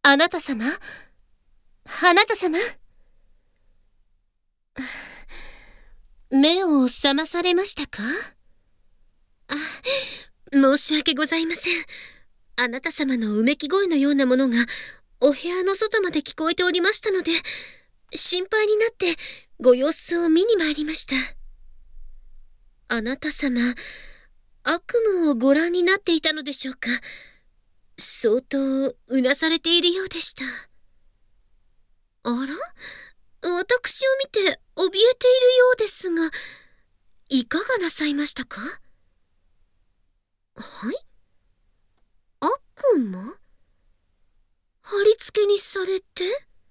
あなた様、あなた様。目を覚まされましたか？申し訳ございません。あなた様のうめき声のようなものがお部屋の外まで聞こえておりましたので、心配になってご様子を見に参りました。あなた様、悪夢をご覧になっていたのでしょうか？相当うなされているようでした。あら？私を見て怯えているようですが、いかがなさいましたか？はい？悪魔？貼り付けにされて？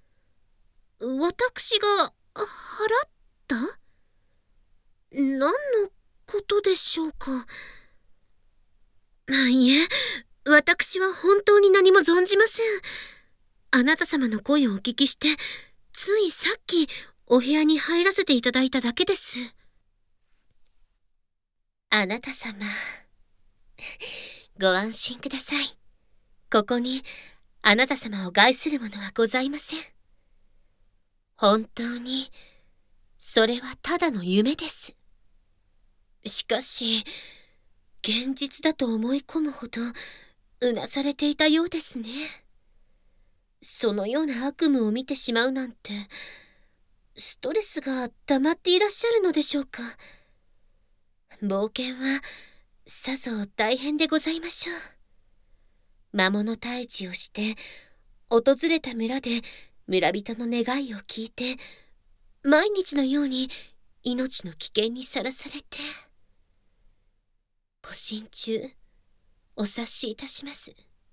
私が払った？何のことでしょうか？いえ、私は本当に何も存じません。あなた様の声をお聞きして、ついさっきお部屋に入らせていただいただけです。あなた様、ご安心ください。ここにあなた様を害するものはございません。本当に、それはただの夢です。しかし、現実だと思い込むほど、うなされていたようですね。そのような悪夢を見てしまうなんて、ストレスが溜まっていらっしゃるのでしょうか。冒険は、さぞ大変でございましょう。魔物退治をして、訪れた村で村人の願いを聞いて、毎日のように命の危険にさらされて。ご心中、お察しいたします。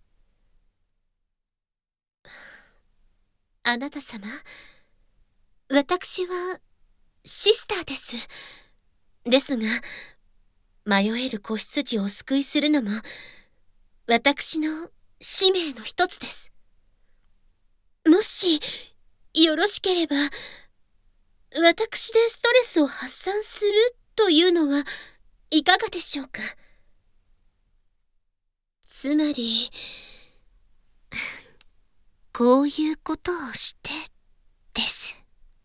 あなた様、私はシスターです。ですが、迷える子羊をお救いするのも、私の使命の一つです。もし、よろしければ、私でストレスを発散するというのはいかがでしょうか？つまり、こういうことをしてです。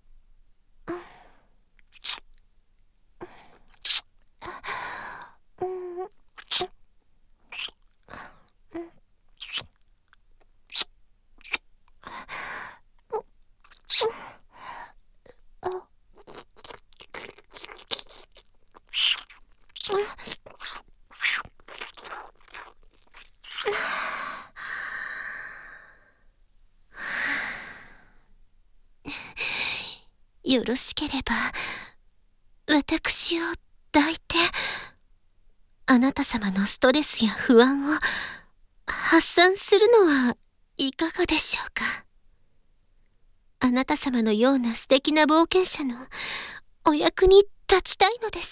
よろしければ、私を抱いて、あなた様のストレスや不安を発散するのはいかがでしょうか？あなた様のような素敵な冒険者のお役に立ちたいのです。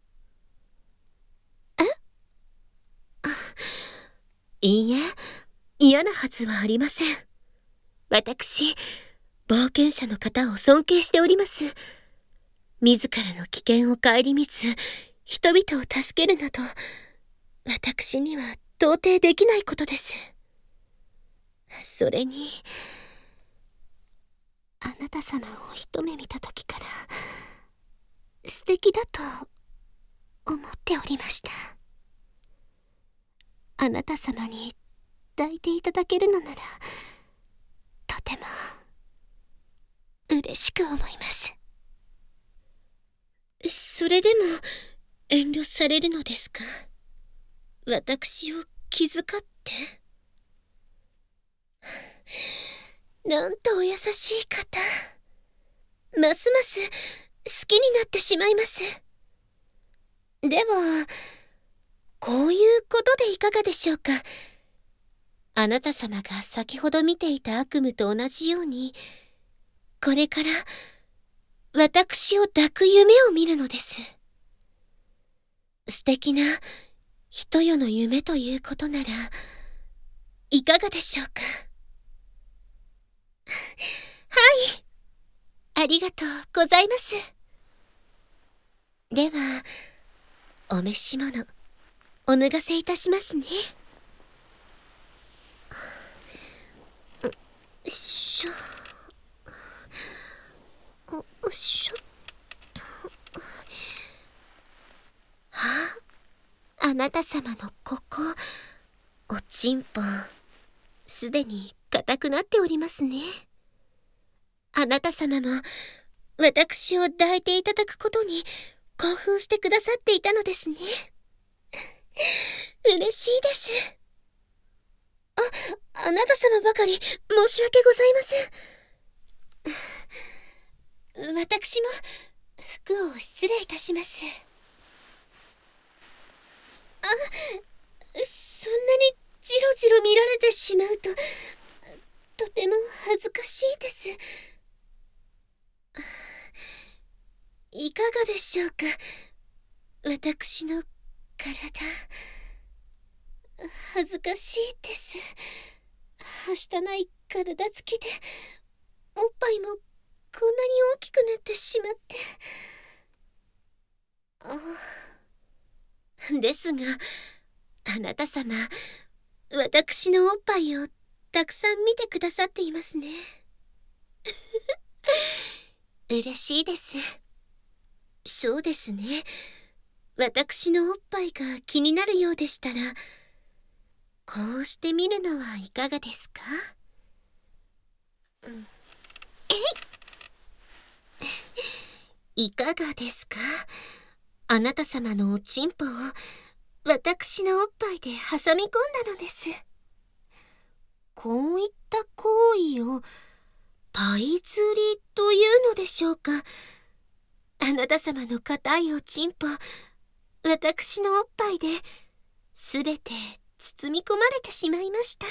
いいえ、嫌なはずはありません。私、冒険者の方を尊敬しております。自らの危険を顧みず、人々を助けるなど、私には到底できないことです。それに、あなた様を一目見た時から、素敵だと思っておりました。あなた様に抱いていただけるのなら、とても嬉しく思います。それでも遠慮されるのですか？私を気遣って。なんとお優しい方。ますます好きになってしまいます。では、こういうことでいかがでしょうか？あなた様が先ほど見ていた悪夢と同じように、これから私を抱く夢を見るのです。素敵な人よの夢ということなら、いかがでしょうか？はい。ありがとうございます。では、お召し物、お脱がせいたしますね。 なた様のここ、おちんぽ、すでに硬くなっておりますね。あなた様も、私を抱いていただくことに興奮してくださっていたのですね。嬉しいです。あなた様ばかり申し訳ございません。私も服を失礼いたします。そんなにじろじろ見られてしまうと、とても恥ずかしいです。いかがでしょうか、私の体。恥ずかしいです。はしたない体つきで、おっぱいもこんなに大きくなってしまって。ですが、あなた様、私のおっぱいをたくさん見てくださっていますね。嬉しいです。そうですね。私のおっぱいが気になるようでしたら、こうしてみるのはいかがですか？いかがですか？あなた様のおちんぽを私のおっぱいで挟み込んだのです。こういった行為をパイ釣りというのでしょうか。あなた様の硬いおちんぽ、私のおっぱいですべて包み込まれてしまいました。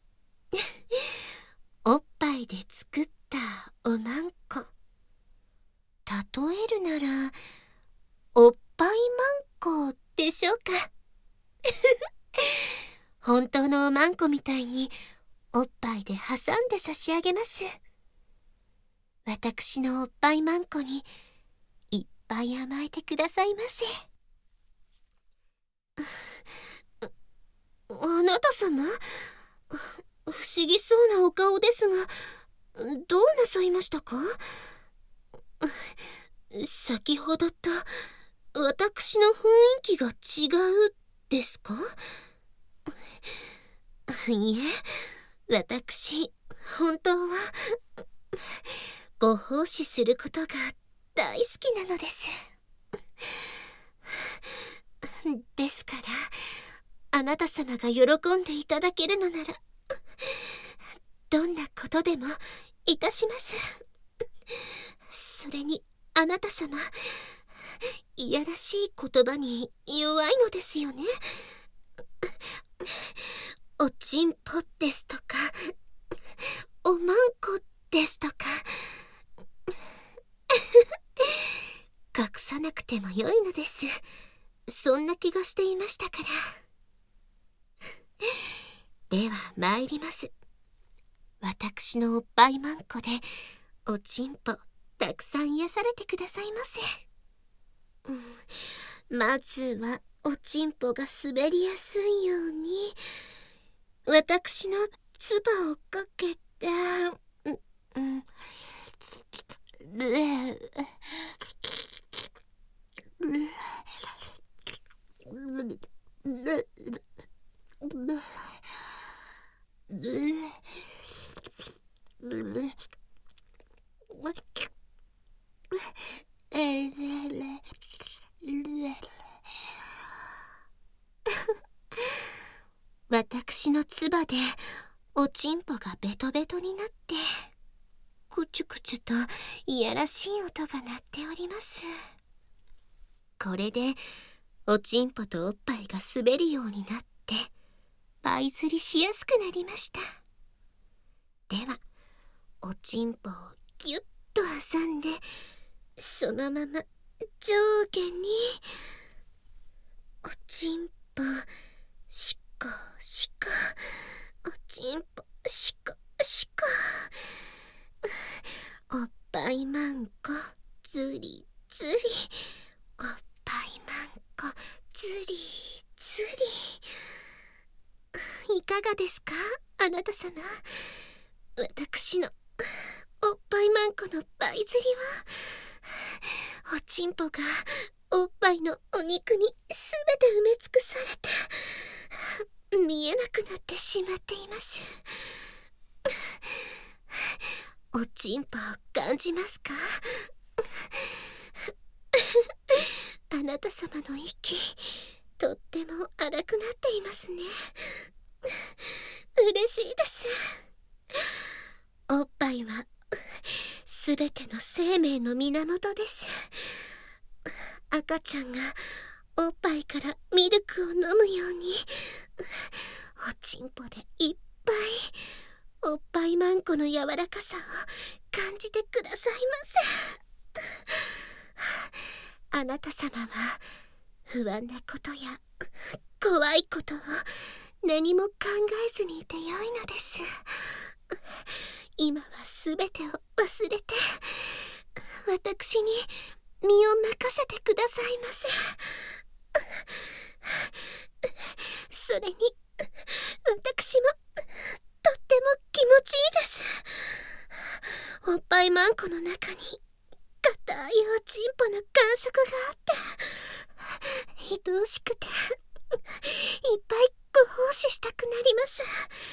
おっぱいで作ったおまんこ。例えるなら、おっぱいまんこでしょうか。本当のおまんこみたいにおっぱいで挟んで差し上げます。私のおっぱいまんこにいっぱい甘えてくださいませ。あなた様、不思議そうなお顔ですが、どうなさいましたか？先ほどと私の雰囲気が違うですか？いえ、私、本当は、ご奉仕することが大好きなのです。ですから、あなた様が喜んでいただけるのなら、どんなことでもいたします。それに、あなた様、いやらしい言葉に弱いのですよね。おちんぽですとか、おまんこですとか、隠さなくてもよいのです。そんな気がしていましたから。では参ります。私のおっぱいまんこでおちんぽたくさん癒されてくださいませ。まずはおちんぽが滑りやすいように私のつばをかけて、私のつばでおちんぽがベトベトになってくちゅくちゅといやらしい音が鳴っております。これでおちんぽとおっぱいが滑るようになってパイ釣りしやすくなりました。ではおちんぽをギュッと挟んでそのまま上下におちんぽしこしこ、おちんぽしこしこ、おっぱいまんこずりずり、おっぱいまんこずりずり。いかがですか、あなた様。私のおっぱいまんこのパイ釣りはおちんぽがおっぱいのお肉にすべて埋め尽くされて、見えなくなってしまっています。おちんぽを感じますか？あなた様の息、とっても荒くなっていますね。嬉しいです。おっぱいはすべての生命の源です。赤ちゃんがおっぱいからミルクを飲むように、おちんぽでいっぱいおっぱいまんこの柔らかさを感じてくださいませ。あなた様は不安なことや怖いことを何も考えずにいてよいのです。今はすべてを忘れて、私に身を任せてくださいませ。それに、私もとっても気持ちいいです。おっぱいまんこの中に硬いおちんぽの感触があって、愛おしくていっぱいご奉仕したくなります。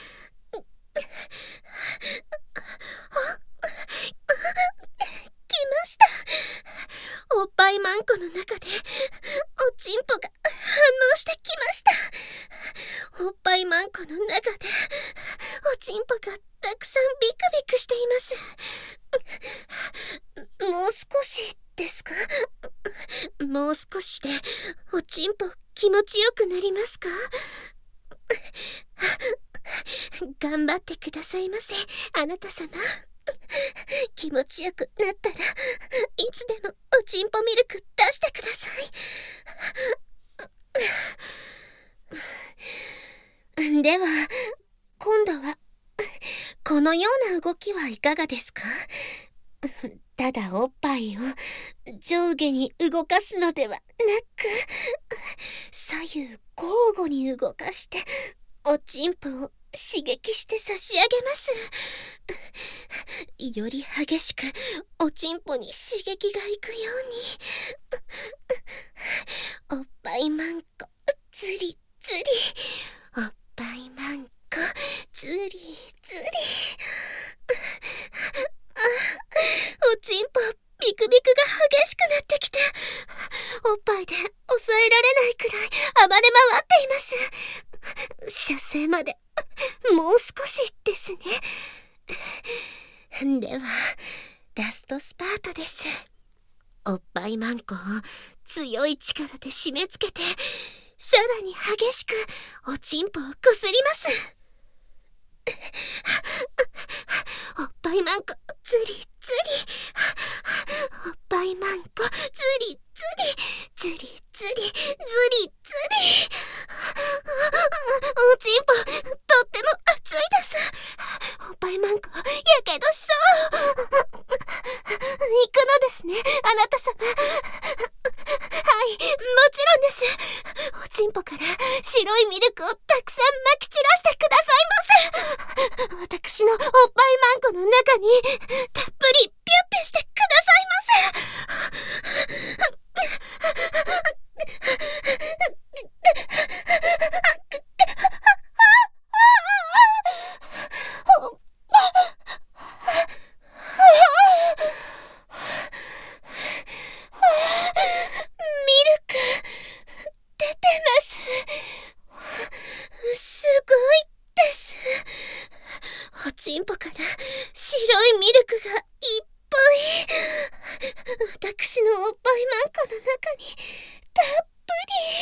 来ました。おっぱいまんこの中でおちんぽが反応してきました。おっぱいまんこの中でおちんぽがたくさんビクビクしています。もう少しですか？もう少しでおちんぽ気持ちよくなりますか？頑張ってくださいませ、あなた様。気持ちよくなったらいつでもおちんぽミルク出してください。では今度はこのような動きはいかがですか？ただおっぱいを上下に動かすのではなく、左右交互に動かしておちんぽを刺激して差し上げます。より激しくおちんぽに刺激がいくように。おっぱいまんこずりずり、おっぱいまんこずりずり。おちんぽビクビクが激しくなってきて、おっぱいで抑えられないくらい暴れ回っています。射精までもう少しですね。ではラストスパートです。おっぱいまんこを強い力で締め付けて、さらに激しくおちんぽをこすります。おっぱいまんこずりずり、おっぱいまんこずりずりずりずりずりずり。おちんぽとっても熱いです。おっぱいまんこやけどしそう。行くのですね、あなた様。はい、もちろんです。おちんぽから白いミルクをたくさんまき散らしてくださいませ。私のおっぱいまんこの中にたっぷりピュッてしてくださいませ。すごいです。おちんぽから白いミルクがいっぱい。私のおっぱいまんこの中にたっぷ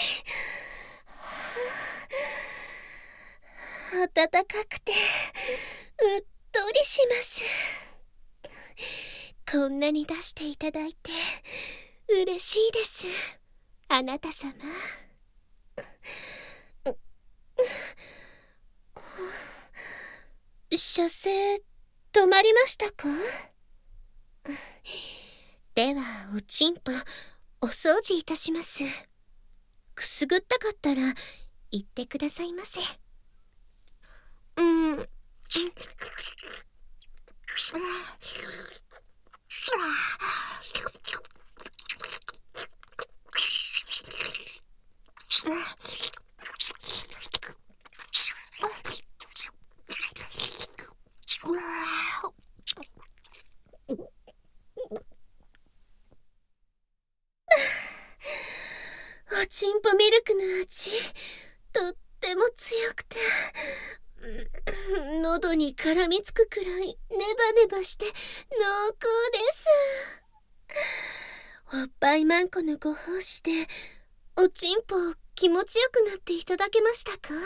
り。暖かくてうっとりします。こんなに出していただいて嬉しいです、あなた様。射精止まりましたか？ではおちんぽお掃除いたします。くすぐったかったら言ってくださいませ。 ちんぽミルクの味、とっても強くて、喉に絡みつくくらいネバネバして濃厚です。おっぱいまんこのご奉仕で、おちんぽ気持ちよくなっていただけましたか？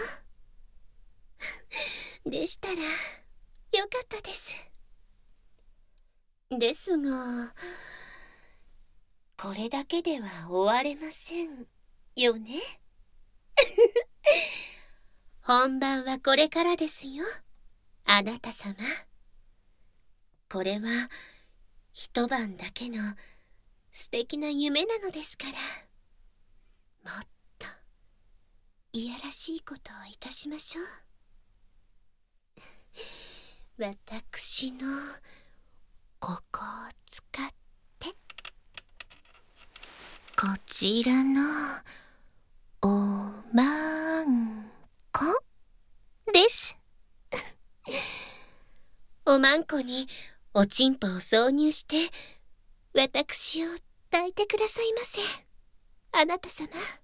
でしたら、よかったです。ですが、これだけでは終われませんよね。本番はこれからですよ、あなた様。これは一晩だけの素敵な夢なのですから、もっといやらしいことをいたしましょう。私のここを使ってこちらのおまんこです。おまんこにおちんぽを挿入して私を抱いてくださいませ、あなた様。